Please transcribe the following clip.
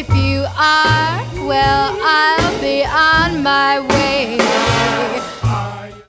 If you are, well, I'll be on my way.